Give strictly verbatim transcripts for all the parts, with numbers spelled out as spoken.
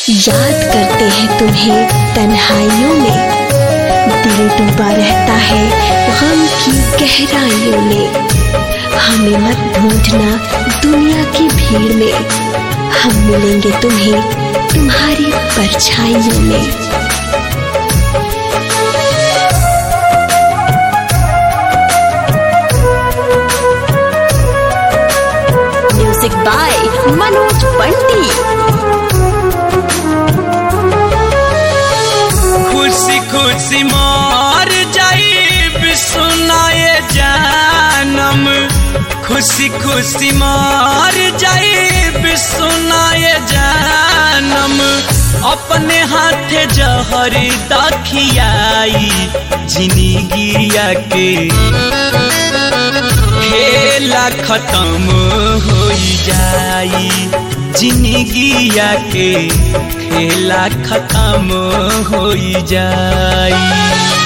याद करते हैं तुम्हें तन्हाइयों में, दिल डूबा रहता है गम की गहराइयों में। हमें मत ढूंढना दुनिया की भीड़ में, हम मिलेंगे तुम्हें तुम्हारी परछाइयों में। Music by Manoj Pandit. खुशी खुशी मार जाइब सुनाए जानम, खुशी खुशी मार जाइब सुनाए जानम। अपने हाथे जहर दखियाई जिंदगिया के खेला खत्म हो जाई, जिंदगिया के खेला खत्म हो जाई।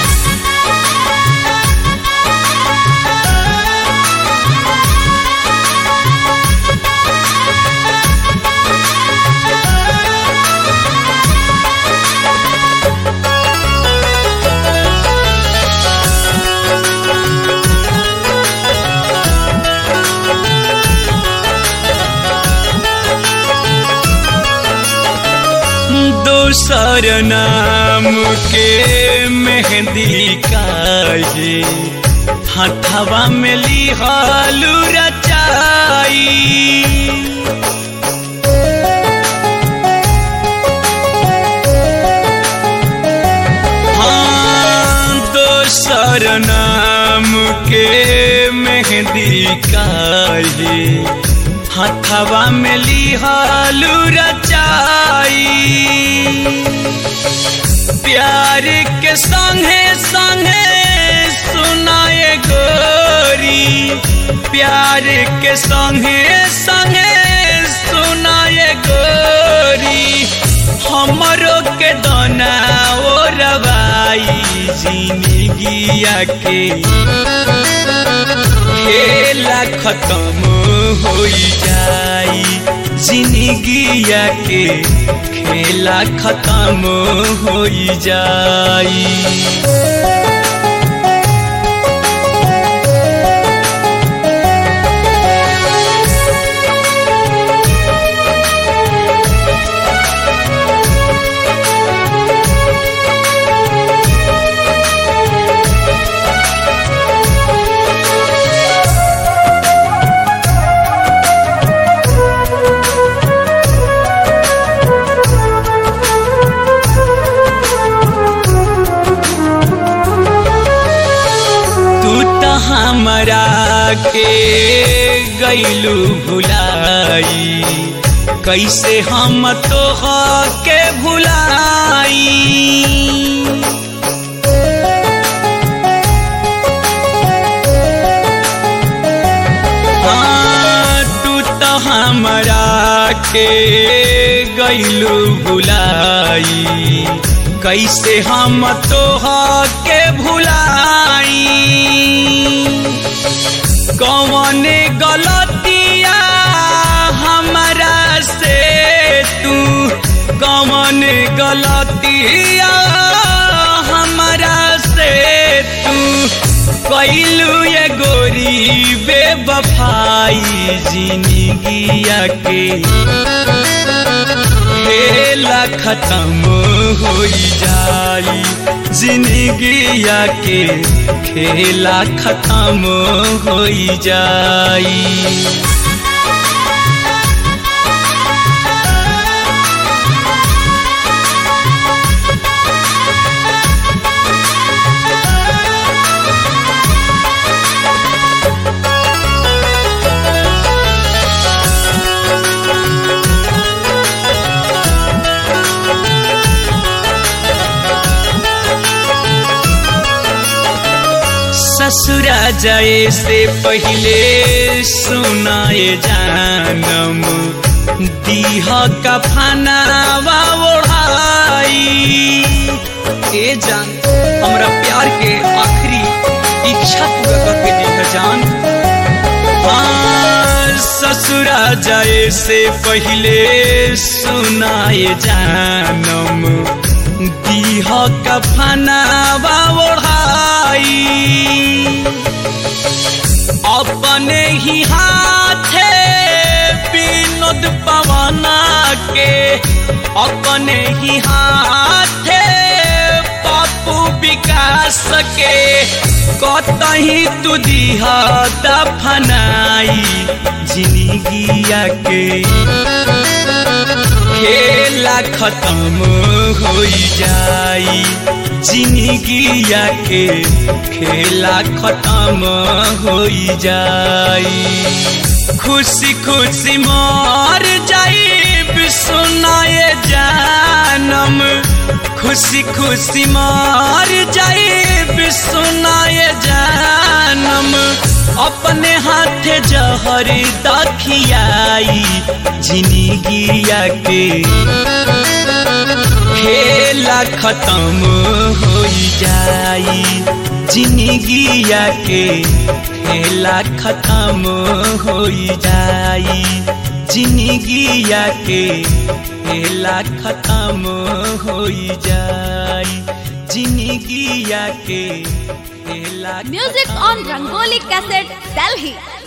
दोसर नाम के मेहंदी काहे हथवा में लिहलू रचाई। हाँ, दोसर नाम के मेहंदी काहे हथवा में लिहलू रचाई। प्यार के संगे संगे सुनाए गोरी, प्यार के संगे संगे सुनाए गोरी। हमरो के दोना ओ रवाई जिंदगिया के खेला खत्म हो जाई, जिंदगिया के खेला खत्म हो जाई। हमरा के गईलू भुलाई, कैसे हम तो के भुलाई। हाँ, तू तो हमरा के गईलू भुलाई, कैसे हम तो के भुलाई। कौन गलतिया हमरा से तू, कौन गलतिया हमरा से तू कैलू ये गोरी बेवफाई। जिंदगिया के खेला खत्म हो जाई, जिंदगिया के खेला खत्म हो जाई। ससुरा जाए से पहले सुनाए जानम, दीह कफनावा ओढ़ाई। ए जान, हमरा प्यार के आखिरी इच्छा पूरा करके दीह जान। हाँ, ससुरा जाए से पहले सुनाए जानम दीह कफनावा ओढ़ाई अपने ही हाथे विनोद पवना के अपने ही हाथे पप्पू विकास के कतही तू दिहा दफनाई जिंदगिया के खेला खत्म हो जाई जिंदगिया के खेला खत्म हो जाई खुशी खुशी मर जाई सुनाए जानम खुशी खुशी मर जाई सुनाए जानम अपने हाथ जहर दखियाई जिंदगिया के खेला खत्म हो जाई जिंदगिया के खेला खत्म हो जाई जिंदगिया के खेला खत्म हो जाई जिंदगिया के खेला Music on Rangoli Cassette, Delhi.